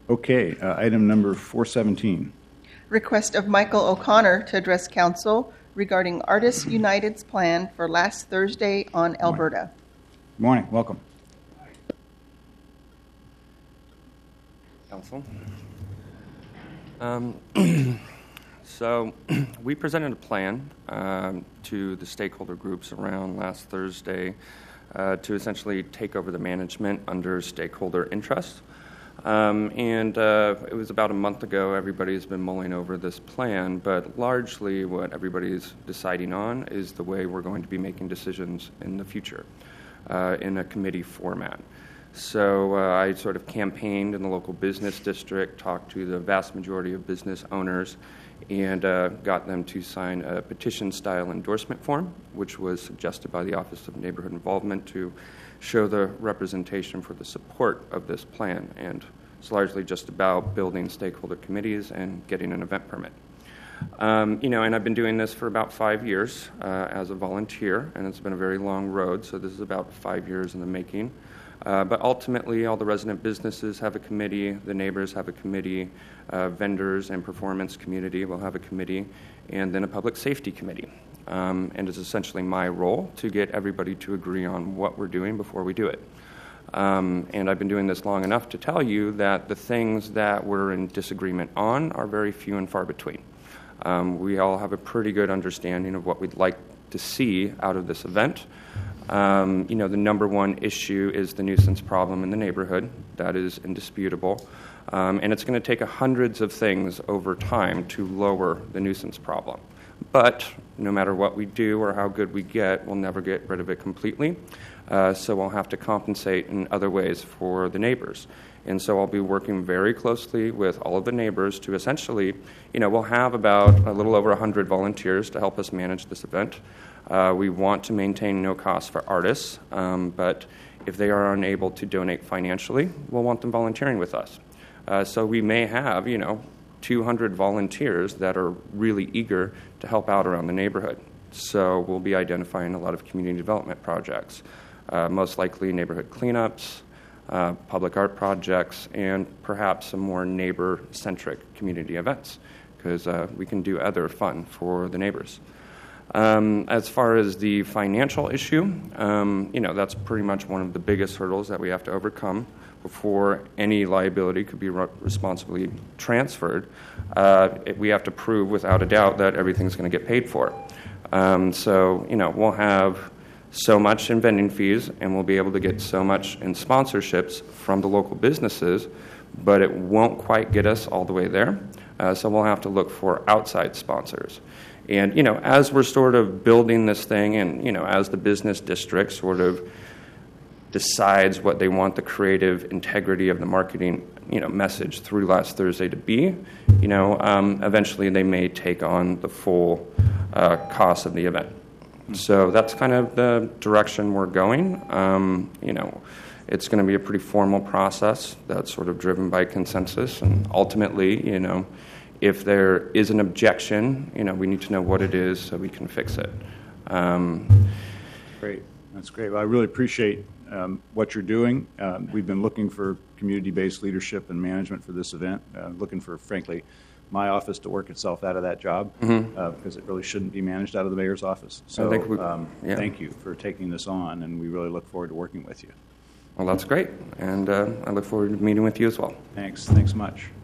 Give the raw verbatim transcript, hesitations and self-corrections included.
Okay, uh, item number four seventeen. Request of Michael O'Connor to address council regarding Artists United's plan for last Thursday on Alberta. Good morning, welcome. Council. Um, so we presented a plan um, to the stakeholder groups around last Thursday uh, to essentially take over the management under stakeholder interest. Um, and uh, it was about a month ago. Everybody's been mulling over this plan, but largely what everybody's deciding on is the way we're going to be making decisions in the future uh, in a committee format. So uh, I sort of campaigned in the local business district, talked to the vast majority of business owners, and uh, got them to sign a petition-style endorsement form, which was suggested by the Office of Neighborhood Involvement to show the representation for the support of this plan. And it's largely just about building stakeholder committees and getting an event permit. Um, you know, and I've been doing this for about five years uh, as a volunteer, and it's been a very long road, so this is about five years in the making. Uh, but ultimately, all the resident businesses have a committee, the neighbors have a committee, uh, vendors and performance community will have a committee, and then a public safety committee. Um, and it's essentially my role to get everybody to agree on what we're doing before we do it. Um, and I've been doing this long enough to tell you that the things that we're in disagreement on are very few and far between. Um, we all have a pretty good understanding of what we'd like to see out of this event. Um, you know, the number one issue is the nuisance problem in the neighborhood. That is indisputable. Um, and it's going to take hundreds of things over time to lower the nuisance problem. But no matter what we do or how good we get, we'll never get rid of it completely. Uh, so we'll have to compensate in other ways for the neighbors. And so I'll be working very closely with all of the neighbors to essentially, you know, we'll have about a little over one hundred volunteers to help us manage this event. Uh, we want to maintain no cost for artists, um, but if they are unable to donate financially, we'll want them volunteering with us. Uh, so we may have, you know, two hundred volunteers that are really eager to help out around the neighborhood. So we'll be identifying a lot of community development projects, uh, most likely neighborhood cleanups, uh, public art projects, and perhaps some more neighbor-centric community events, because uh, we can do other fun for the neighbors. Um, as far as the financial issue, um, you know, that's pretty much one of the biggest hurdles that we have to overcome before any liability could be re- responsibly transferred. Uh, it, we have to prove without a doubt that everything's going to get paid for. Um, so, you know, we'll have so much in vending fees, and we'll be able to get so much in sponsorships from the local businesses, but it won't quite get us all the way there. Uh, so we'll have to look for outside sponsors. And, you know, as we're sort of building this thing and, you know, as the business district sort of decides what they want the creative integrity of the marketing, you know, message through last Thursday to be, you know, um, eventually they may take on the full uh, cost of the event. So that's kind of the direction we're going. Um, you know, it's going to be a pretty formal process that's sort of driven by consensus, and ultimately, you know, if there is an objection, you know, we need to know what it is so we can fix it. Um, great. That's great. Well, I really appreciate um, what you're doing. Um, we've been looking for community-based leadership and management for this event, uh, looking for, frankly, my office to work itself out of that job, mm-hmm. uh, because it really shouldn't be managed out of the mayor's office. So I think we, um, yeah. thank you for taking this on, and we really look forward to working with you. Well, that's great, and uh, I look forward to meeting with you as well. Thanks. Thanks much.